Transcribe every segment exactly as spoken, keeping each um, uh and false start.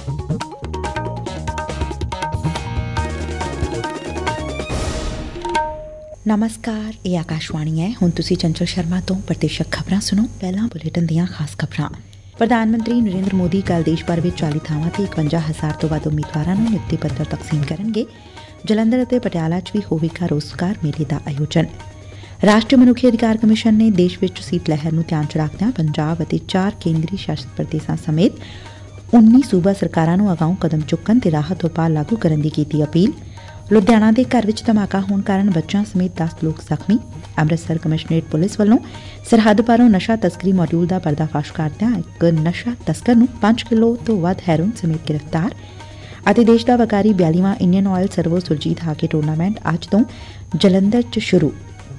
नमस्कार, ਇਹ ਆਕਾਸ਼ਵਾਣੀ ਹੈ। ਹੁਣ ਤੁਸੀਂ ਚੰਚਲ ਸ਼ਰਮਾ ਤੋਂ ਪ੍ਰਤੀਸ਼ਤ ਖਬਰਾਂ ਸੁਣੋ। ਪਹਿਲਾਂ ਬੁਲੇਟਿਨ ਦੀਆਂ ਖਾਸ ਖਬਰਾਂ। ਪ੍ਰਧਾਨ ਮੰਤਰੀ ਨਰਿੰਦਰ ਮੋਦੀ ਕੱਲ੍ਹ ਦੇਸ਼ ਭਰ ਵਿੱਚ ਚਾਲੀ ਥਾਵਾਂ ਤੇ ਇਕਵੰਜਾ ਹਜ਼ਾਰ ਤੋਂ ਵੱਧ ਉਮੀਦਵਾਰਾਂ ਨੂੰ ਨਿਯੁਕਤੀ ਪੱਤਰ ਤਕਸੀਮ ਕਰਨਗੇ। ਜਲੰਧਰ ਅਤੇ ਪਟਿਆਲਾ 'ਚ ਵੀ ਹੋਵੇਗਾ ਰੋਜ਼ਗਾਰ ਮੇਲੇ ਦਾ ਆਯੋਜਨ। ਰਾਸ਼ਟਰੀ ਮਨੁੱਖੀ ਅਧਿਕਾਰ ਕਮਿਸ਼ਨ ਨੇ ਦੇਸ਼ ਵਿੱਚ ਸੀਤ ਲਹਿਰ ਨੂੰ ਧਿਆਨ 'ਚ ਰੱਖਦਿਆਂ ਪੰਜਾਬ ਅਤੇ ਚਾਰ ਕੇਂਦਰੀ ਸ਼ਾਸਤ ਪ੍ਰਦੇਸ਼ਾਂ ਸਮੇਤ ਉੱਨੀ ਸੂਬਾ ਸਰਕਾਰਾਂ ਨੂੰ ਅਗਾਊਂ ਕਦਮ ਚੁੱਕਣ ਤੇ ਰਾਹਤ ਉਪਾਅ ਲਾਗੂ ਕਰਨ ਦੀ ਕੀਤੀ ਅਪੀਲ। ਲੁਧਿਆਣਾ ਦੇ ਘਰ ਵਿੱਚ ਧਮਾਕਾ ਹੋਣ ਕਾਰਨ ਬੱਚਿਆਂ ਸਮੇਤ ਦਸ ਲੋਕ ਜ਼ਖਮੀ। ਅੰਮ੍ਰਿਤਸਰ ਕਮਿਸ਼ਨਰੇਟ ਪੁਲਿਸ ਵੱਲੋਂ ਸਰਹੱਦ ਪਾਰੋਂ ਨਸ਼ਾ ਤਸਕਰੀ ਮਾਡਿਊਲ ਦਾ ਪਰਦਾਫਾਸ਼ ਕਰਦਿਆਂ ਇੱਕ ਨਸ਼ਾ ਤਸਕਰ ਨੂੰ ਪੰਜ ਕਿਲੋ ਤੋਂ ਵੱਧ ਹੈਰੋਇਨ ਸਮੇਤ ਗ੍ਰਿਫਤਾਰ। ਅਤੇ ਦੇਸ਼ ਦਾ ਵਕਾਰੀ ਬਿਆਲੀਵਾਂ Indian Oil Servo Surjit hockey tournament ਅੱਜ ਤੋਂ ਜਲੰਧਰ 'ਚ ਸ਼ੁਰੂ।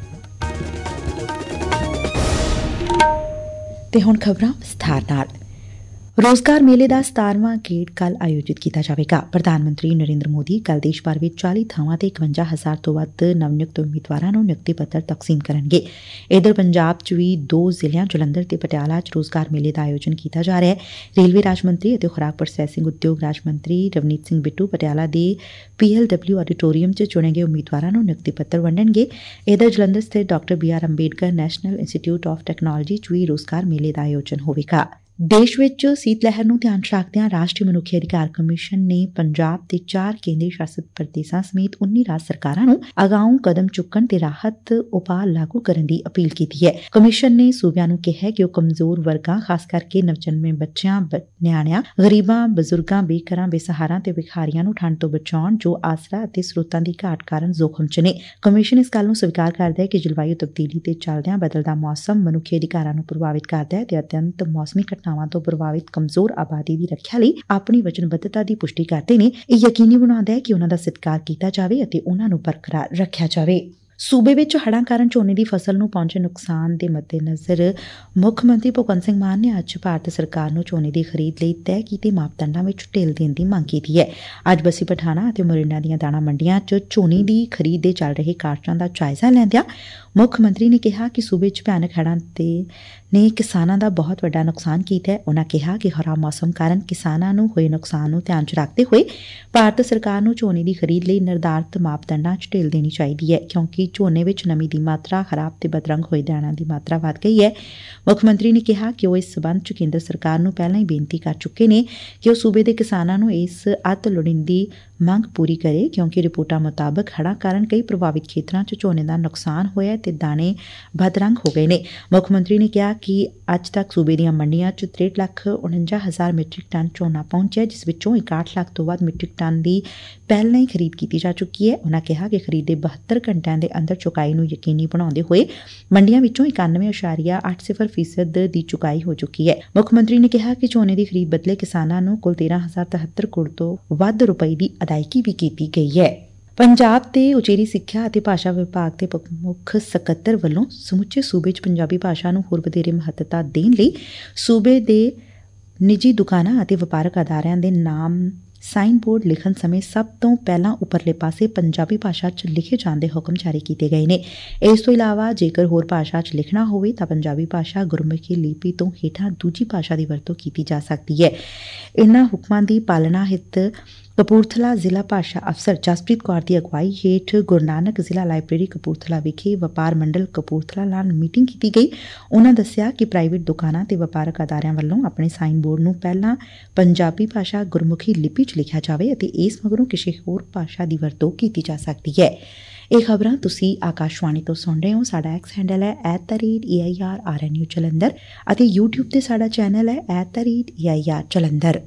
ਤੇ ਹੁਣ ਖਬਰਾਂ ਵਿਸਥਾਰ ਨਾਲ। ਰੋਜ਼ਗਾਰ ਮੇਲੇ ਦਾ ਸਤਾਰਵਾਂ ਗੇੜ ਕੱਲ੍ਹ ਆਯੋਜਿਤ ਕੀਤਾ ਜਾਵੇਗਾ। ਪ੍ਰਧਾਨ ਮੰਤਰੀ ਨਰਿੰਦਰ ਮੋਦੀ ਕੱਲ੍ਹ ਦੇਸ਼ ਭਰ ਵਿੱਚ ਚਾਲੀ ਥਾਵਾਂ ਤੇ ਇਕਵੰਜਾ ਹਜ਼ਾਰ ਤੋਂ ਵੱਧ ਨਵ-ਨਿਯੁਕਤ ਉਮੀਦਵਾਰਾਂ ਨੂੰ ਨਿਯੁਕਤੀ ਪੱਤਰ ਤਕਸੀਮ ਕਰਨਗੇ। ਇਧਰ ਪੰਜਾਬ 'ਚ ਵੀ ਦੋ ਜ਼ਿਲ੍ਹਿਆਂ ਜਲੰਧਰ ਤੇ ਪਟਿਆਲਾ 'ਚ ਰੋਜ਼ਗਾਰ ਮੇਲੇ ਦਾ ਆਯੋਜਨ ਕੀਤਾ ਜਾ ਰਿਹਾ ਹੈ। ਰੇਲਵੇ ਰਾਜ ਮੰਤਰੀ ਅਤੇ ਖੁਰਾਕ ਪ੍ਰੋਸੈਸਿੰਗ ਉਦਯੋਗ ਰਾਜ ਮੰਤਰੀ ਰਵਨੀਤ ਸਿੰਘ ਬਿੱਟੂ ਪਟਿਆਲਾ ਦੇ ਪੀ ਐਲ ਡਬਲਿਊ ਆਡੀਟੋਰੀਅਮ 'ਚ ਚੁਣੇ ਗਏ ਉਮੀਦਵਾਰਾਂ ਨੂੰ ਨਿਯੁਕਤੀ ਪੱਤਰ ਵੰਡਣਗੇ। ਇਧਰ ਜਲੰਧਰ ਸਥਿਤ ਡਾ B R Ambedkar national institute of technology 'ਚ ਵੀ ਰੋਜ਼ਗਾਰ ਮੇਲੇ ਦਾ ਆਯੋਜਨ ਹੋਵੇਗਾ। ਦੇਸ਼ ਵਿੱਚ ਸੀਤ ਲਹਿਰ ਨੂੰ ਧਿਆਨ 'ਚ ਰੱਖਦਿਆਂ ਰਾਸ਼ਟਰੀ ਮਨੁੱਖੀ ਅਧਿਕਾਰ ਕਮਿਸ਼ਨ ਨੇ ਪੰਜਾਬ ਤੇ ਚਾਰ ਕੇਂਦਰੀ ਸ਼ਾਸਤ ਪ੍ਰਦੇਸ਼ਾਂ ਸਮੇਤ ਉੱਨੀ ਰਾਜ ਸਰਕਾਰਾਂ ਨੂੰ ਅਗਾਊਂ ਕਦਮ ਚੁੱਕਣ ਤੇ ਰਾਹਤ ਉਪਾਅ ਲਾਗੂ ਕਰਨ ਦੀ ਅਪੀਲ ਕੀਤੀ ਹੈ। ਕਮਿਸ਼ਨ ਨੇ ਸੂਬਿਆਂ ਨੂੰ ਕਿਹਾ ਕਿ ਉਹ ਕਮਜ਼ੋਰ ਵਰਗਾਂ, ਖਾਸ ਕਰਕੇ ਨਵਜਨਮੇ ਬੱਚਿਆਂ, ਨਿਆਣਿਆਂ, ਗਰੀਬਾਂ, ਬਜ਼ੁਰਗਾਂ, ਬੇਘਰਾਂ, ਬੇਸਹਾਰਾ ਤੇ ਭਿਖਾਰੀਆਂ ਨੂੰ ਠੰਡ ਤੋਂ ਬਚਾਉਣ, ਜੋ ਆਸਰਾ ਅਤੇ ਸਰੋਤਾਂ ਦੀ ਘਾਟ ਕਾਰਨ ਜ਼ੋਖਮ 'ਚ ਨੇ। ਕਮਿਸ਼ਨ ਇਸ ਗੱਲ ਨੂੰ ਸਵੀਕਾਰ ਕਰਦਾ ਹੈ ਕਿ ਜਲਵਾਯੂ ਤਬਦੀਲੀ ਤੇ ਚੱਲਦਿਆਂ ਬਦਲਦਾ ਮੌਸਮ ਮਨੁੱਖੀ ਅਧਿਕਾਰਾਂ ਨੂੰ ਪ੍ਰਭਾਵਿਤ ਕਰਦਾ ਹੈ ਤੇ ਅਤਿਅੰਤ ਮੌਸਮੀ ਘਟਨਾਵਾਂ ਤੋਂ ਪ੍ਰਭਾਵਿਤ ਕਮਜ਼ੋਰ ਆਬਾਦੀ ਦੀ ਰੱਖਿਆ ਲਈ ਆਪਣੀ ਵਚਨਬੱਧਤਾ ਦੀ ਪੁਸ਼ਟੀ ਕਰਦੇ ਨੇ। ਇਹ ਯਕੀਨੀ ਬਣਾਉਂਦਾ ਹੈ ਕਿ ਉਨ੍ਹਾਂ ਦਾ ਸਤਿਕਾਰ ਕੀਤਾ ਜਾਵੇ ਅਤੇ ਉਨ੍ਹਾਂ ਨੂੰ ਬਰਕਰਾਰ ਰੱਖਿਆ ਜਾਵੇ। ਸੂਬੇ ਵਿੱਚ ਹੜ੍ਹਾਂ ਕਾਰਨ ਝੋਨੇ ਦੀ ਫਸਲ ਨੂੰ ਪਹੁੰਚੇ ਨੁਕਸਾਨ ਦੇ ਮੱਦੇਨਜ਼ਰ ਮੁੱਖ ਮੰਤਰੀ ਭਗਵੰਤ ਸਿੰਘ ਮਾਨ ਨੇ ਅੱਜ ਭਾਰਤ ਸਰਕਾਰ ਨੂੰ ਝੋਨੇ ਦੀ ਖਰੀਦ ਲਈ ਤੈਅ ਕੀਤੇ ਮਾਪਦੰਡਾਂ ਵਿੱਚ ਢਿੱਲ ਦੇਣ ਦੀ ਮੰਗ ਕੀਤੀ ਹੈ। ਅੱਜ ਬੱਸੀ ਪਠਾਣਾ ਅਤੇ ਮੋਰਿੰਡਾ ਦੀਆਂ ਦਾਣਾ ਮੰਡੀਆਂ 'ਚ ਝੋਨੇ ਦੀ ਖਰੀਦ ਦੇ ਚੱਲ ਰਹੇ ਕਾਰਜਾਂ ਦਾ ਜਾਇਜ਼ਾ ਲੈਂਦਿਆਂ ਮੁੱਖ ਮੰਤਰੀ ਨੇ ਕਿਹਾ ਕਿ ਸੂਬੇ 'ਚ ਭਿਆਨਕ ਹੜ੍ਹਾਂ ਤੇ ਨੇ ਕਿਸਾਨਾਂ ਦਾ ਬਹੁਤ ਵੱਡਾ ਨੁਕਸਾਨ ਕੀਤਾ ਹੈ। ਉਨ੍ਹਾਂ ਕਿਹਾ ਕਿ ਖਰਾਬ ਮੌਸਮ ਕਾਰਨ ਕਿਸਾਨਾਂ ਨੂੰ ਹੋਏ ਨੁਕਸਾਨ ਨੂੰ ਧਿਆਨ 'ਚ ਰੱਖਦੇ ਹੋਏ ਭਾਰਤ ਸਰਕਾਰ ਨੂੰ ਝੋਨੇ ਦੀ ਖਰੀਦ ਲਈ ਨਿਰਧਾਰਤ ਮਾਪਦੰਡਾਂ 'ਚ ਢਿੱਲ ਦੇਣੀ ਚਾਹੀਦੀ ਹੈ, ਕਿਉਂਕਿ ਝੋਨੇ ਵਿੱਚ ਨਮੀ ਦੀ ਮਾਤਰਾ, ਖਰਾਬ ਤੇ ਬਦਰੰਗ ਹੋਏ ਦਾਣਿਆਂ ਦੀ ਮਾਤਰਾ ਵੱਧ ਗਈ ਹੈ। ਮੁੱਖ ਮੰਤਰੀ ਨੇ ਕਿਹਾ ਕਿ ਉਹ ਇਸ ਸਬੰਧ 'ਚ ਕੇਂਦਰ ਸਰਕਾਰ ਨੂੰ ਪਹਿਲਾਂ ਹੀ ਬੇਨਤੀ ਕਰ ਚੁੱਕੇ ਨੇ ਕਿ ਉਹ ਸੂਬੇ ਦੇ ਕਿਸਾਨਾਂ ਨੂੰ ਇਸ ਅਤ ਲੋੜੀਂਦੀ ਮੰਗ ਪੂਰੀ ਕਰੇ, ਕਿਉਂਕਿ ਰਿਪੋਰਟਾਂ ਮੁਤਾਬਕ ਹੜ੍ਹਾਂ ਕਾਰਨ ਕਈ ਪ੍ਰਭਾਵਿਤ ਖੇਤਰਾਂ 'ਚ ਝੋਨੇ ਦਾ ਨੁਕਸਾਨ ਹੋਇਆ ਤੇ ਦਾਣੇ ਬਦਰੰਗ ਹੋ ਗਏ ਨੇ। ਮੁੱਖ ਮੰਤਰੀ ਨੇ ਕਿਹਾ ਕਿ ਅੱਜ ਤੱਕ ਸੂਬੇ ਦੀਆਂ ਮੰਡੀਆਂ 'ਚ ਤਰੇਹਠ ਲੱਖ ਉਣੰਜਾ ਹਜ਼ਾਰ ਮੀਟ੍ਰਿਕ ਟਨ ਝੋਨਾ ਪਹੁੰਚਿਆ, ਜਿਸ ਵਿੱਚੋਂ ਇਕਾਹਠ ਲੱਖ ਤੋਂ ਵੱਧ ਮੀਟ੍ਰਿਕ ਟਨ ਦੀ ਪਹਿਲਾਂ ਹੀ ਖਰੀਦ ਕੀਤੀ ਜਾ ਚੁੱਕੀ ਹੈ। ਉਨ੍ਹਾਂ ਕਿਹਾ ਕਿ ਖਰੀਦ ਦੇ ਬਹੱਤਰ ਘੰਟਿਆਂ ਦੇ ਅੰਦਰ ਚੁਕਾਈ ਨੂੰ ਯਕੀਨੀ ਬਣਾਉਂਦੇ ਹੋਏ ਮੰਡੀਆਂ ਵਿੱਚੋਂ ਇਕਾਨਵੇਂ ਅਸ਼ਾਰੀਆ ਅੱਠ ਸਿਫਰ ਫੀਸਦ ਦੀ ਚੁਕਾਈ ਹੋ ਚੁੱਕੀ ਹੈ। ਮੁੱਖ ਮੰਤਰੀ ਨੇ ਕਿਹਾ ਕਿ ਝੋਨੇ ਦੀ ਖਰੀਦ ਬਦਲੇ ਕਿਸਾਨਾਂ ਨੂੰ ਕੁੱਲ ਤੇਰਾਂ ਹਜ਼ਾਰ ਤਿਹੱਤਰ ਕਰੋੜ ਤੋਂ ਵੱਧ ਰੁਪਏ ਦੀ ਅਦਾਇਗੀ ਵੀ ਕੀਤੀ ਗਈ ਹੈ। ਪੰਜਾਬ ਦੇ ਉਚੇਰੀ ਸਿੱਖਿਆ ਅਤੇ ਭਾਸ਼ਾ ਵਿਭਾਗ ਦੇ ਮੁੱਖ ਸਕੱਤਰ ਵੱਲੋਂ ਸਮੁੱਚੇ ਸੂਬੇ 'ਚ ਪੰਜਾਬੀ ਭਾਸ਼ਾ ਨੂੰ ਹੋਰ ਵਧੇਰੇ ਮਹੱਤਤਾ ਦੇਣ ਲਈ ਸੂਬੇ ਦੇ ਨਿੱਜੀ ਦੁਕਾਨਾਂ ਅਤੇ ਵਪਾਰਕ ਅਦਾਰਿਆਂ ਦੇ ਨਾਮ ਸਾਈਨ ਬੋਰਡ ਲਿਖਣ ਸਮੇਂ ਸਭ ਤੋਂ ਪਹਿਲਾਂ ਉੱਪਰਲੇ ਪਾਸੇ ਪੰਜਾਬੀ ਭਾਸ਼ਾ 'ਚ ਲਿਖੇ ਜਾਣ ਦੇ ਹੁਕਮ ਜਾਰੀ ਕੀਤੇ ਗਏ ਨੇ। ਇਸ ਤੋਂ ਇਲਾਵਾ ਜੇਕਰ ਹੋਰ ਭਾਸ਼ਾ 'ਚ ਲਿਖਣਾ ਹੋਵੇ ਤਾਂ ਪੰਜਾਬੀ ਭਾਸ਼ਾ ਗੁਰਮੁਖੀ ਲਿਪੀ ਤੋਂ ਹੇਠਾਂ ਦੂਜੀ ਭਾਸ਼ਾ ਦੀ ਵਰਤੋਂ ਕੀਤੀ ਜਾ ਸਕਦੀ ਹੈ। ਇਨ੍ਹਾਂ ਹੁਕਮਾਂ ਦੀ ਪਾਲਣਾ ਹਿੱਤ ਕਪੂਰਥਲਾ ਜ਼ਿਲ੍ਹਾ ਭਾਸ਼ਾ ਅਫਸਰ ਜਸਪ੍ਰੀਤ ਕੌਰ ਦੀ ਅਗਵਾਈ ਹੇਠ ਗੁਰੂ ਨਾਨਕ ਜ਼ਿਲ੍ਹਾ ਲਾਇਬ੍ਰੇਰੀ ਕਪੂਰਥਲਾ ਵਿਖੇ ਵਪਾਰ ਮੰਡਲ ਕਪੂਰਥਲਾ ਨਾਲ ਮੀਟਿੰਗ ਕੀਤੀ ਗਈ। ਉਨ੍ਹਾਂ ਦੱਸਿਆ ਕਿ ਪ੍ਰਾਈਵੇਟ ਦੁਕਾਨਾਂ ਤੇ ਵਪਾਰਕ ਅਦਾਰਿਆਂ ਵੱਲੋਂ ਆਪਣੇ ਸਾਈਨ ਬੋਰਡ ਨੂੰ ਪਹਿਲਾਂ ਪੰਜਾਬੀ ਭਾਸ਼ਾ ਗੁਰਮੁਖੀ ਲਿਪੀ 'ਚ ਲਿਖਿਆ ਜਾਵੇ ਅਤੇ ਇਸ ਮਗਰੋਂ ਕਿਸੇ ਹੋਰ ਭਾਸ਼ਾ ਦੀ ਵਰਤੋਂ ਕੀਤੀ ਜਾ ਸਕਦੀ ਹੈ। ਇਹ ਖਬਰਾਂ ਤੁਸੀਂ ਆਕਾਸ਼ਵਾਣੀ ਤੋਂ ਸੁਣ ਰਹੇ ਹੋ। ਸਾਡਾ ਐਕਸ ਹੈਂਡਲ ਹੈ at the rate A I R R N U Jalandhar ਅਤੇ ਯੂਟਿਊਬ ਤੇ ਸਾਡਾ ਚੈਨਲ ਹੈ at the rate A I R Jalandhar.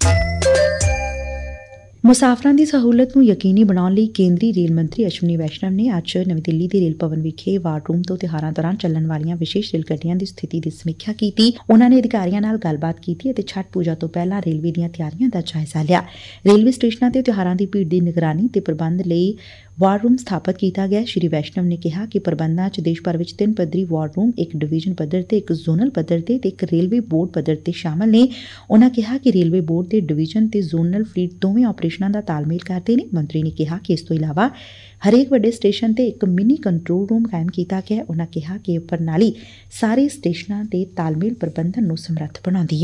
ਮੁਸਾਫਰਾਂ ਦੀ ਸਹੂਲਤ ਨੂੰ ਯਕੀਨੀ ਬਣਾਉਣ ਲਈ ਕੇਂਦਰੀ ਰੇਲ ਮੰਤਰੀ ਅਸ਼ਵਨੀ ਵੈਸ਼ਨਵ ਨੇ ਅੱਜ ਨਵੀਂ ਦਿੱਲੀ ਦੇ ਰੇਲ ਭਵਨ ਵਿਖੇ ਵਾਰ ਰੂਮ ਤੋਂ ਤਿਉਹਾਰਾਂ ਦੌਰਾਨ ਚੱਲਣ ਵਾਲੀਆਂ ਵਿਸ਼ੇਸ਼ ਰੇਲ ਗੱਡੀਆਂ ਦੀ ਸਥਿਤੀ ਦੀ ਸਮੀਖਿਆ ਕੀਤੀ। ਉਨ੍ਹਾਂ ਨੇ ਅਧਿਕਾਰੀਆਂ ਨਾਲ ਗੱਲਬਾਤ ਕੀਤੀ ਅਤੇ ਛਠ ਪੂਜਾ ਤੋਂ ਪਹਿਲਾਂ ਰੇਲਵੇ ਦੀਆਂ ਤਿਆਰੀਆਂ ਦਾ ਜਾਇਜ਼ਾ ਲਿਆ। ਰੇਲਵੇ ਸਟੇਸ਼ਨਾਂ ਤੇ ਤਿਉਹਾਰਾਂ ਦੀ ਭੀੜ ਦੀ ਨਿਗਰਾਨੀ ਤੇ ਪ੍ਰਬੰਧ ਲਈ ਵਾਰ ਰੂਮ ਸਥਾਪਿਤ ਕੀਤਾ ਗਿਆ। ਸ਼੍ਰੀ ਵੈਸ਼ਨਵ ਨੇ ਕਿਹਾ ਕਿ ਪ੍ਰਬੰਧਾਂ 'ਚ ਦੇਸ਼ ਭਰ ਵਿੱਚ ਤਿੰਨ ਪੱਧਰੀ ਵਾਰ ਰੂਮ, ਇੱਕ ਡਿਵੀਜ਼ਨ ਪੱਧਰ ਤੇ, ਇੱਕ ਜ਼ੋਨਲ ਪੱਧਰ ਤੇ ਤੇ ਇੱਕ ਰੇਲਵੇ ਬੋਰਡ ਪੱਧਰ ਤੇ ਸ਼ਾਮਲ ਨੇ। ਉਨ੍ਹਾਂ ਕਿਹਾ ਕਿ ਰੇਲਵੇ ਬੋਰਡ ਦੇ ਡਿਵੀਜ਼ਨ ਤੇ ਜ਼ੋਨਲ ਫਲੀਟ ਦੋਵੇਂ ਆਪਰੇਸ਼ਨਾਂ ਦਾ ਤਾਲਮੇਲ ਕਰਦੇ ਨੇ। ਮੰਤਰੀ ਨੇ ਕਿਹਾ ਕਿ ਇਸ ਤੋਂ ਇਲਾਵਾ ਹਰੇਕ ਵੱਡੇ ਸਟੇਸ਼ਨ ਤੇ ਇੱਕ ਮਿੰਨੀ ਕੰਟਰੋਲ ਰੂਮ ਕਾਇਮ ਕੀਤਾ ਗਿਆ। ਉਨ੍ਹਾਂ ਕਿਹਾ ਕਿ ਇਹ ਪ੍ਰਣਾਲੀ ਸਾਰੇ ਸਟੇਸ਼ਨਾਂ ਦੇ ਤਾਲਮੇਲ ਪ੍ਰਬੰਧਨ ਨੂੰ ਸਮਰੱਥ ਬਣਾਉਂਦੀ ਹੈ।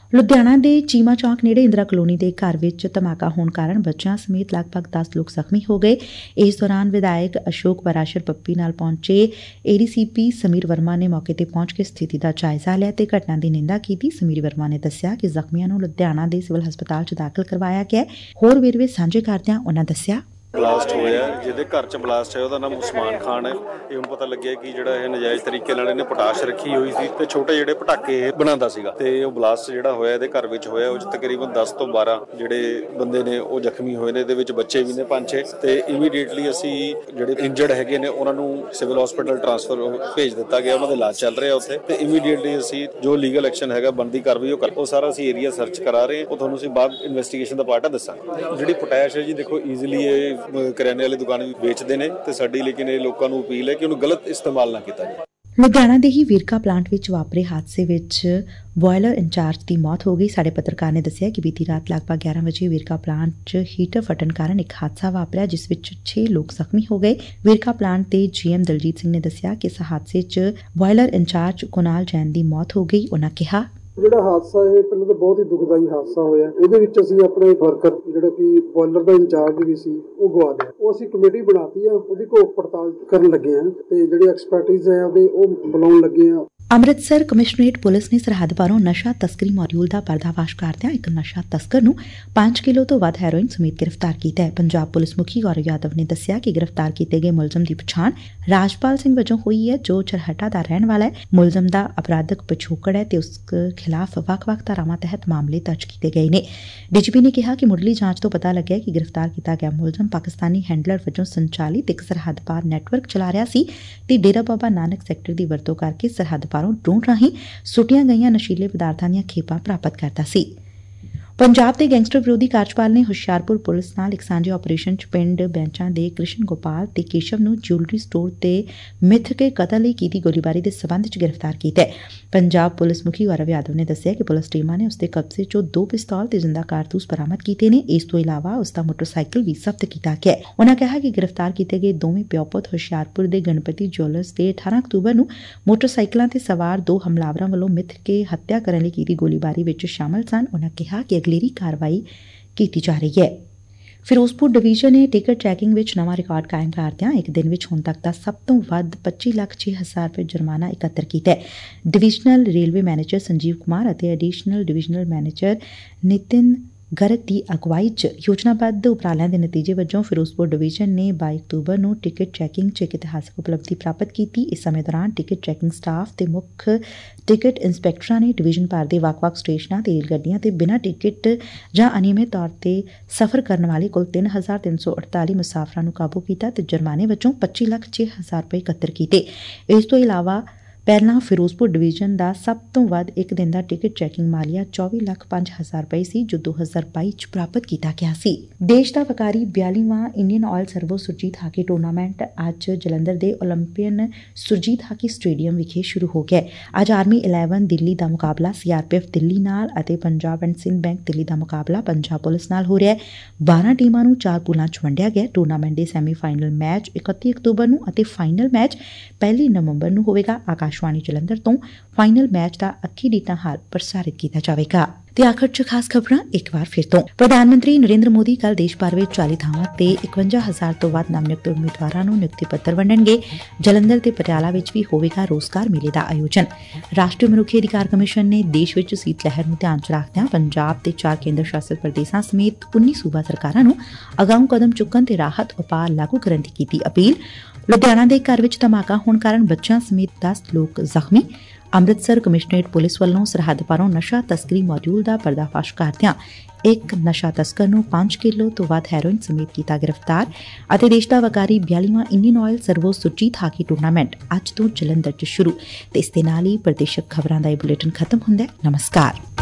ਲੁਧਿਆਣਾ ਦੇ ਚੀਮਾ ਚੌਕ ਨੇੜੇ ਇੰਦਰਾ ਕਲੋਨੀ ਦੇ ਘਰ ਵਿੱਚ ਧਮਾਕਾ ਹੋਣ ਕਾਰਨ ਬੱਚਿਆਂ ਸਮੇਤ ਲਗਭਗ ਦਸ ਲੋਕ ਜ਼ਖਮੀ ਹੋ ਗਏ। ਇਸ ਦੌਰਾਨ ਵਿਧਾਇਕ ਅਸ਼ੋਕ ਪਰਾਸ਼ਰ ਪੱਪੀ ਨਾਲ ਪਹੁੰਚੇ ਏਡੀਸੀਪੀ ਸਮੀਰ ਵਰਮਾ ਨੇ ਮੌਕੇ ਤੇ ਪਹੁੰਚ ਕੇ ਸਥਿਤੀ ਦਾ ਜਾਇਜ਼ਾ ਲਿਆ ਤੇ ਘਟਨਾ ਦੀ ਨਿੰਦਾ ਕੀਤੀ। ਸਮੀਰ ਵਰਮਾ ਨੇ ਦੱਸਿਆ ਕਿ ਜ਼ਖਮੀਆਂ ਨੂੰ ਲੁਧਿਆਣਾ ਦੇ ਸਿਵਲ ਹਸਪਤਾਲ 'ਚ ਦਾਖਲ ਕਰਵਾਇਆ ਗਿਆ। ਹੋਰ ਵੇਰਵੇ ਸਾਂਝੇ ਕਰਦਿਆਂ ਉਨ੍ਹਾਂ ਦੱਸਿਆ, ਬਲਾਸਟ ਹੋਇਆ ਜਿਹਦੇ ਘਰ 'ਚ ਬਲਾਸਟ ਹੈ ਉਹਦਾ ਨਾਮ ਉਸਮਾਨ ਖਾਨ ਹੈ। ਇਹ ਹੁਣ ਪਤਾ ਲੱਗਿਆ ਕਿ ਜਿਹੜਾ ਇਹ ਨਜਾਇਜ਼ ਤਰੀਕੇ ਨਾਲ ਇਹਨੇ ਪੋਟਾਸ਼ ਰੱਖੀ ਹੋਈ ਸੀ ਤੇ ਛੋਟੇ ਜਿਹੜੇ ਪਟਾਕੇ ਇਹ ਬਣਾਉਂਦਾ ਸੀਗਾ ਤੇ ਉਹ ਬਲਾਸਟ ਜਿਹੜਾ ਹੋਇਆ ਇਹਦੇ ਘਰ ਵਿੱਚ ਹੋਇਆ। ਉਹ 'ਚ ਤਕਰੀਬਨ ਦਸ ਤੋਂ ਬਾਰਾਂ ਜਿਹੜੇ ਬੰਦੇ ਨੇ ਉਹ ਜ਼ਖਮੀ ਹੋਏ ਨੇ। ਇਹਦੇ ਵਿੱਚ ਬੱਚੇ ਵੀ ਨੇ ਪੰਜ ਛੇ ਤੇ ਇਮੀਡੀਏਟਲੀ ਅਸੀਂ ਜਿਹੜੇ ਇੰਜਰਡ ਹੈਗੇ ਨੇ ਉਹਨਾਂ ਨੂੰ ਸਿਵਲ ਹਸਪੀਟਲ ਟ੍ਰਾਂਸਫਰ ਭੇਜ ਦਿੱਤਾ ਗਿਆ। ਉਹਨਾਂ ਦਾ ਇਲਾਜ ਚੱਲ ਰਿਹਾ ਉੱਥੇ ਤੇ ਇਮੀਡੀਏਟਲੀ ਅਸੀਂ ਜੋ ਲੀਗਲ ਐਕਸ਼ਨ ਹੈਗਾ ਬਣਦੀ ਕਾਰਵਾਈ ਉਹ ਕਰ ਉਹ ਸਾਰਾ ਅਸੀਂ ਏਰੀਆ ਸਰਚ ਕਰਾ ਰਹੇ ਹਾਂ। ਉਹ ਤੁਹਾਨੂੰ ਅਸੀਂ ਬਾਅਦ ਇਨਵੈਸਟੀਗੇਸ਼ਨ ਦਾ ਪਾਰਟ ਦੱਸਾਂਗੇ। ਜਿਹੜੀ ਪੋਟਾਸ਼ ਹੈ ਜੀ ਦੇਖੋ ਈਜ਼ੀਲੀ ਇਹ ਕਰਿਆਨੇ ਵਾਲੇ ਦੁਕਾਨ ਵੀ ਵੇਚਦੇ ਨੇ ਤੇ ਸਾਡੀ ਲੇਕਿਨ ਇਹ ਲੋਕਾਂ ਨੂੰ ਅਪੀਲ ਹੈ ਕਿ ਉਹਨੂੰ ਗਲਤ ਇਸਤੇਮਾਲ ਨਾ ਕੀਤਾ ਜਾਵੇ। ਲੁਧਿਆਣਾ ਦੇ ਹੀ ਵੇਰਕਾ ਪਲਾਂਟ ਵਿੱਚ ਵਾਪਰੇ ਹਾਦਸੇ ਵਿੱਚ ਬੋਇਲਰ ਇੰਚਾਰਜ ਦੀ ਮੌਤ ਹੋ ਗਈ। ਸਾਡੇ ਪੱਤਰਕਾਰ ਨੇ ਦੱਸਿਆ ਕਿ ਬੀਤੀ ਰਾਤ ਲਗਭਗ ਗਿਆਰਾਂ ਵਜੇ ਵੇਰਕਾ ਪਲਾਂਟ 'ਚ ਹੀਟਰ ਫਟਣ ਕਾਰਨ ਇੱਕ ਹਾਦਸਾ ਵਾਪਰਿਆ ਜਿਸ ਵਿੱਚ ਛੇ ਲੋਕ ਜ਼ਖਮੀ ਹੋ ਗਏ। ਵੇਰਕਾ ਪਲਾਂਟ ਦੇ ਜੀਐਮ ਦਲਜੀਤ ਸਿੰਘ ਨੇ ਦੱਸਿਆ ਕਿ ਇਸ ਹਾਦਸੇ 'ਚ ਬੋਇਲਰ ਇੰਚਾਰਜ ਕੁਨਾਲ ਜੈਨ ਦੀ ਮੌਤ ਹੋ ਗਈ। ਉਨ੍ਹਾਂ ਕਿਹਾ, ਜਿਹੜਾ ਹਾਦਸਾ ਇਹ ਪਹਿਲਾਂ ਤਾਂ ਬਹੁਤ ਹੀ ਦੁਖਦਾਈ ਹਾਦਸਾ ਹੋਇਆ। ਇਹਦੇ ਵਿੱਚ ਅਸੀਂ ਆਪਣੇ ਵਰਕਰ ਜਿਹੜਾ ਕਿ ਬੋਇਲਰ ਦਾ ਇੰਚਾਰਜ ਵੀ ਸੀ ਉਹ ਗਵਾ ਲਿਆ। ਉਹ ਅਸੀਂ ਕਮੇਟੀ ਬਣਾਤੀ ਆ, ਉਹਦੀ ਘੋਖ ਪੜਤਾਲ ਕਰਨ ਲੱਗੇ ਆ ਤੇ ਜਿਹੜੀ ਐਕਸਪਰਟਿਜ਼ ਹੈ ਉਹਦੇ ਉਹ ਬੁਲਾਉਣ ਲੱਗੇ ਆ। ਅੰਮ੍ਰਿਤਸਰ ਕਮਿਸ਼ਨਰੇਟ ਪੁਲਿਸ ਨੇ ਸਰਹੱਦ ਪਾਰੋਂ ਨਸ਼ਾ ਤਸਕਰੀ ਮੋਡਿਊਲ ਦਾ ਪਰਦਾਫਾਸ਼ ਕਰਦਿਆਂ ਇੱਕ ਨਸ਼ਾ ਤਸਕਰ ਨੂੰ ਪੰਜ ਕਿਲੋ ਤੋਂ ਵੱਧ ਹੈਰੋਇਨ ਸਮੇਤ ਗ੍ਰਿਫਤਾਰ ਕੀਤਾ ਹੈ। ਪੰਜਾਬ ਪੁਲਿਸ ਮੁਖੀ ਗੌਰਵ ਯਾਦਵ ਨੇ ਦੱਸਿਆ ਕਿ ਗ੍ਰਿਫਤਾਰ ਕੀਤੇ ਗਏ ਮੁਲਜ਼ਮ ਦੀ ਪਛਾਣ ਰਾਜਪਾਲ ਸਿੰਘ ਵਜੋਂ ਹੋਈ ਹੈ ਜੋ ਚਰਹਟਾ ਦਾ ਰਹਿਣ ਵਾਲਾ ਹੈ। ਮੁਲਜ਼ਮ ਦਾ ਅਪਰਾਧਕ ਪਿਛੋਕੜ ਹੈ ਤੇ ਉਸ ਖਿਲਾਫ ਵੱਖ-ਵੱਖ ਧਾਰਾਵਾਂ ਤਹਿਤ ਮਾਮਲੇ ਦਰਜ ਕੀਤੇ ਗਏ ਨੇ। ਡੀਜੀਪੀ ਨੇ ਕਿਹਾ ਕਿ ਮੁੱਢਲੀ ਜਾਂਚ ਤੋਂ ਪਤਾ ਲੱਗਿਆ ਕਿ ਗ੍ਰਿਫਤਾਰ ਕੀਤਾ ਗਿਆ ਮੁਲਜ਼ਮ ਪਾਕਿਸਤਾਨੀ ਹੈਂਡਲਰ ਵਜੋਂ ਸੰਚਾਲਿਤ ਇੱਕ ਸਰਹੱਦ ਪਾਰ ਨੈਟਵਰਕ ਚਲਾ ਰਿਹਾ ਸੀ ਤੇ ਡੇਰਾ ਬਾਬਾ ਨਾਨਕ ਸੈਕਟਰ ਦੀ ਵਰਤੋਂ ਕਰਕੇ ਸਰਹੱਦ ਪਾਰੋਂ ਡਰੋਨ ਰਾਹੀਂ ਸੁੱਟੀਆਂ ਗਈਆਂ ਨਸ਼ੀਲੇ ਪਦਾਰਥਾਂ ਦੀਆਂ ਖੇਪਾਂ ਪ੍ਰਾਪਤ ਕਰਦਾ ਸੀ। ਪੰਜਾਬ ਦੇ ਗੈਂਗਸਟਰ ਵਿਰੋਧੀ ਕਾਰਜਪਾਲ ਨੇ ਹੁਸ਼ਿਆਰਪੁਰ ਪੁਲਿਸ ਨਾਲ ਇੱਕ ਸਾਂਝੇ ਆਪਰੇਸ਼ਨ 'ਚ ਪਿੰਡ ਬੈਂਚਾਂ ਦੇ ਕ੍ਰਿਸ਼ਨ ਗੋਪਾਲ ਤੇ ਕੇਸ਼ਵ ਨੂੰ ਜਿਊਲਰੀ ਸਟੋਰ ਤੇ ਮਿੱਥ ਕੇ ਕਤਲ ਲਈ ਕੀਤੀ ਗੋਲੀਬਾਰੀ ਦੇ ਸਬੰਧ 'ਚ ਗ੍ਰਿਫਤਾਰ ਕੀਤਾ ਹੈ। ਪੰਜਾਬ ਪੁਲਿਸ ਮੁਖੀ ਗੌਰਵ ਯਾਦਵ ਨੇ ਦੱਸਿਆ ਕਿ ਪੁਲਿਸ ਟੀਮਾਂ ਨੇ ਉਸ ਦੇ ਕਬਜ਼ੇ 'ਚੋਂ ਦੋ ਪਿਸਤੌਲ ਤੇ ਜ਼ਿੰਦਾ ਕਾਰਤੂਸ ਬਰਾਮਦ ਕੀਤੇ ਨੇ। ਇਸ ਤੋਂ ਇਲਾਵਾ ਉਸ ਦਾ ਮੋਟਰਸਾਈਕਲ ਵੀ ਜ਼ਬਤ ਕੀਤਾ ਗਿਆ ਹੈ। ਉਨ੍ਹਾਂ ਕਿਹਾ ਕਿ ਗ੍ਰਿਫਤਾਰ ਕੀਤੇ ਗਏ ਦੋਵੇਂ ਪਿਓ ਪੁੱਤ ਹੁਸ਼ਿਆਰਪੁਰ ਦੇ ਗਣਪਤੀ ਜੁਐਲਰਸ ਤੇ ਅਠਾਰਾਂ ਅਕਤੂਬਰ ਨੂੰ ਮੋਟਰਸਾਈਕਲਾਂ ਤੇ ਸਵਾਰ ਦੋ ਹਮਲਾਵਰਾਂ ਵੱਲੋਂ ਮਿੱਥ ਕੇ ਹੱਤਿਆ ਕਰਨ ਲਈ ਕੀਤੀ ਗੋਲੀਬਾਰੀ ਵਿੱਚ ਸ਼ਾਮਲ ਸਨ। ਉਨ੍ਹਾਂ ਕਿਹਾ ਕਿ ਅਗਲੇਰੀ ਕਾਰਵਾਈ ਕੀਤੀ ਜਾ ਰਹੀ ਹੈ। ਫਿਰੋਜ਼ਪੁਰ ਡਿਵੀਜ਼ਨ ਨੇ ਟਿਕਟ ਚੈਕਿੰਗ ਵਿੱਚ ਨਵਾਂ ਰਿਕਾਰਡ ਕਾਇਮ ਕਰਦਿਆਂ ਇੱਕ ਦਿਨ ਵਿੱਚ ਹੁਣ ਤੱਕ ਦਾ ਸਭ ਤੋਂ ਵੱਧ ਪੱਚੀ ਲੱਖ ਛੇ ਹਜ਼ਾਰ ਰੁਪਏ ਜੁਰਮਾਨਾ ਇਕੱਤਰ ਕੀਤਾ ਹੈ। Divisional railway manager Sanjeev Kumar ਅਤੇ additional divisional manager Nitin Garg ਦੀ ਅਗਵਾਈ 'ਚ ਯੋਜਨਾਬੱਧ ਉਪਰਾਲਿਆਂ ਦੇ ਨਤੀਜੇ ਵਜੋਂ ਫਿਰੋਜ਼ਪੁਰ ਡਿਵੀਜ਼ਨ ਨੇ ਬਾਈ ਅਕਤੂਬਰ ਨੂੰ ਟਿਕਟ ਚੈਕਿੰਗ 'ਚ ਇੱਕ ਇਤਿਹਾਸਕ ਉਪਲਬਧੀ ਪ੍ਰਾਪਤ ਕੀਤੀ। ਇਸ ਸਮੇਂ ਦੌਰਾਨ ਟਿਕਟ ਚੈਕਿੰਗ ਸਟਾਫ ਤੇ ਮੁੱਖ ਟਿਕਟ ਇੰਸਪੈਕਟਰਾਂ ਨੇ ਡਿਵੀਜ਼ਨ ਭਰ ਦੇ ਵੱਖ-ਵੱਖ ਸਟੇਸ਼ਨਾਂ ਤੇ ਰੇਲ ਗੱਡੀਆਂ ਤੇ ਬਿਨਾਂ ਟਿਕਟ ਜਾਂ ਅਨਿਯਮਿਤ ਤੌਰ ਤੇ ਸਫ਼ਰ ਕਰਨ ਵਾਲੇ ਕੁੱਲ ਤਿੰਨ ਹਜ਼ਾਰ ਤਿੰਨ ਸੌ ਅੜਤਾਲੀ ਮੁਸਾਫਰਾਂ ਨੂੰ ਕਾਬੂ ਕੀਤਾ ਤੇ ਜੁਰਮਾਨੇ ਵਜੋਂ ਪੱਚੀ ਲੱਖ ਛੇ ਹਜ਼ਾਰ ਰੁਪਏ ਇਕੱਤਰ ਕੀਤੇ। ਇਸ ਤੋਂ ਇਲਾਵਾ ਪਹਿਲਾਂ ਫਿਰੋਜ਼ਪੁਰ ਡਿਵੀਜ਼ਨ ਦਾ ਸਭ ਤੋਂ ਵੱਧ ਇੱਕ ਦਿਨ ਦਾ ਟਿਕਟ ਚੈਕਿੰਗ ਮਾਲੀਆ ਚੌਵੀ ਲੱਖ ਪੰਜ ਹਜ਼ਾਰ ਰੁਪਏ ਸੀ ਜੋ ਦੋ ਹਜ਼ਾਰ ਬਾਈ 'ਚ ਪ੍ਰਾਪਤ ਕੀਤਾ ਗਿਆ ਸੀ। ਦੇਸ਼ ਦਾ ਵਕਾਰੀ ਬਿਆਲੀਵਾਂ Indian Oil Servo Surjit hockey tournament ਅੱਜ ਜਲੰਧਰ ਦੇ ਓਲੰਪੀਅਨ ਸੁਰਜੀਤ ਹਾਕੀ ਸਟੇਡੀਅਮ ਵਿਖੇ ਸ਼ੁਰੂ ਹੋ ਗਿਆ। ਅੱਜ ਆਰਮੀ ਇਲੈਵਨ ਦਿੱਲੀ ਦਾ ਮੁਕਾਬਲਾ ਸੀਆਰਪੀਐਫ ਦਿੱਲੀ ਨਾਲ ਅਤੇ ਪੰਜਾਬ ਐਂਡ ਸਿੰਧ ਬੈਂਕ ਦਿੱਲੀ ਦਾ ਮੁਕਾਬਲਾ ਪੰਜਾਬ ਪੁਲਿਸ ਨਾਲ ਹੋ ਰਿਹਾ ਹੈ। ਬਾਰਾਂ ਟੀਮਾਂ ਨੂੰ ਚਾਰ ਪੂਲਾਂ 'ਚ ਵੰਡਿਆ ਗਿਆ। ਟੂਰਨਾਮੈਂਟ ਦੇ ਸੈਮੀਫਾਈਨਲ ਮੈਚ ਇਕੱਤੀ ਅਕਤੂਬਰ ਨੂੰ ਅਤੇ ਫਾਈਨਲ ਮੈਚ ਪਹਿਲੀ ਨਵੰਬਰ ਨੂੰ ਹੋਵੇਗਾ। ਆਕਾਸ਼ਵਾਣੀ ਜਲੰਧਰ ਤੋਂ ਫਾਈਨਲ ਮੈਚ ਦਾ ਅੱਖੀ ਡੀਟਾ ਹਾਲ ਪ੍ਰਸਾਰਿਤ ਕੀਤਾ ਜਾਵੇਗਾ। ਤੇ ਆਖਰ 'ਚ ਖਾਸ ਖਬਰਾਂ ਇੱਕ ਵਾਰ ਫਿਰ ਤੋਂ। ਪ੍ਰਧਾਨ ਮੰਤਰੀ ਨਰਿੰਦਰ ਮੋਦੀ ਕੱਲ੍ਹ ਦੇਸ਼ ਭਰ ਵਿੱਚ ਚਾਲੀ ਥਾਵਾਂ ਤੇ ਇਕਵੰਜਾ ਹਜ਼ਾਰ ਤੋਂ ਵੱਧ ਨਵਨਿਯੁਕਤ ਉਮੀਦਵਾਰਾਂ ਨੂੰ ਨਿਯੁਕਤੀ ਪੱਤਰ ਵੰਡਣਗੇ। ਜਲੰਧਰ ਤੇ ਪਟਿਆਲਾ ਵਿੱਚ ਵੀ ਹੋਵੇਗਾ ਰੋਜ਼ਗਾਰ ਮੇਲੇ ਦਾ ਆਯੋਜਨ। ਰਾਸ਼ਟਰੀ ਮਨੁੱਖੀ ਅਧਿਕਾਰ ਕਮਿਸ਼ਨ ਨੇ ਦੇਸ਼ ਵਿੱਚ ਸੀਤ ਲਹਿਰ ਨੂੰ ਧਿਆਨ 'ਚ ਰੱਖਦਿਆਂ ਪੰਜਾਬ ਤੇ ਚਾਰ ਕੇਂਦਰ ਸ਼ਾਸਿਤ ਪ੍ਰਦੇਸ਼ਾਂ ਸਮੇਤ ਉੱਨੀ ਸੂਬਾ ਸਰਕਾਰਾਂ ਨੂੰ ਅਗਾਊਂ ਕਦਮ ਚੁੱਕਣ ਤੇ ਰਾਹਤ ਉਪਾਅ ਲਾਗੂ ਕਰਨ ਦੀ ਕੀਤੀ ਅਪੀਲ। ਲੁਧਿਆਣਾ ਦੇ ਘਰ ਵਿੱਚ ਧਮਾਕਾ ਹੋਣ ਕਾਰਨ ਬੱਚਿਆਂ ਸਮੇਤ ਦਸ ਲੋਕ ਜ਼ਖਮੀ। ਅੰਮ੍ਰਿਤਸਰ ਕਮਿਸ਼ਨਰੇਟ ਪੁਲਿਸ ਵੱਲੋਂ ਸਰਹੱਦ ਪਾਰੋਂ ਨਸ਼ਾ ਤਸਕਰੀ ਮੋਡਿਊਲ ਦਾ ਪਰਦਾਫਾਸ਼ ਕਰਦਿਆਂ ਇੱਕ ਨਸ਼ਾ ਤਸਕਰ ਨੂੰ ਪੰਜ ਕਿਲੋ ਤੋਂ ਵੱਧ ਹੈਰੋਇਨ ਸਮੇਤ ਕੀਤਾ ਗ੍ਰਿਫਤਾਰ। ਅਤੇ ਦੇਸ਼ ਦਾ ਵਕਾਰੀ ਬਿਆਲੀਵਾਂ Indian Oil Servo Surjit hockey tournament ਅੱਜ ਤੋਂ ਜਲੰਧਰ 'ਚ ਸ਼ੁਰੂ। ਤੇ ਇਸ ਦੇ ਨਾਲ ਹੀ ਪ੍ਰਦੇਸ਼ਕ ਖਬਰਾਂ ਦਾ ਇਹ ਬੁਲੇਟਿਨ ਖਤਮ ਹੁੰਦਾ ਹੈ। ਨਮਸਕਾਰ।